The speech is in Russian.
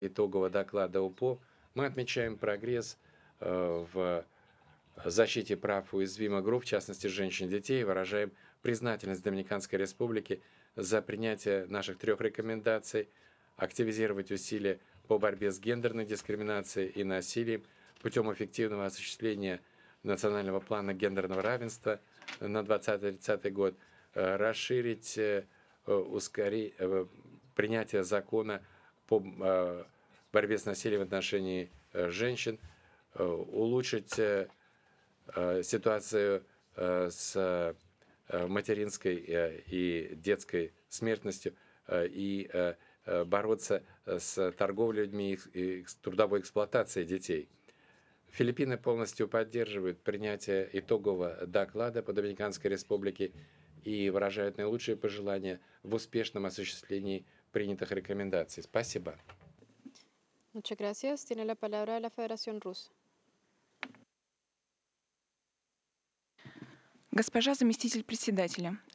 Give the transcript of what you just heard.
итогового доклада УПО мы отмечаем прогресс в защите прав уязвимых групп, в частности женщин и детей, выражаем признательность Доминиканской Республики за принятие наших 3 рекомендаций, активизировать усилия по борьбе с гендерной дискриминацией и насилием путем эффективного осуществления национального плана гендерного равенства на 2020-30 год, расширить, ускорить принятие закона по борьбе с насилием в отношении женщин, улучшить ситуацию с материнской и детской смертностью и бороться с торговлей людьми и с трудовой эксплуатацией детей. Филиппины полностью поддерживают принятие итогового доклада по Доминиканской Республике и выражают наилучшие пожелания в успешном осуществлении принятых рекомендаций. Спасибо. Muchas gracias. Tiene la palabra la Federación Rusa. Госпожа заместитель председателя,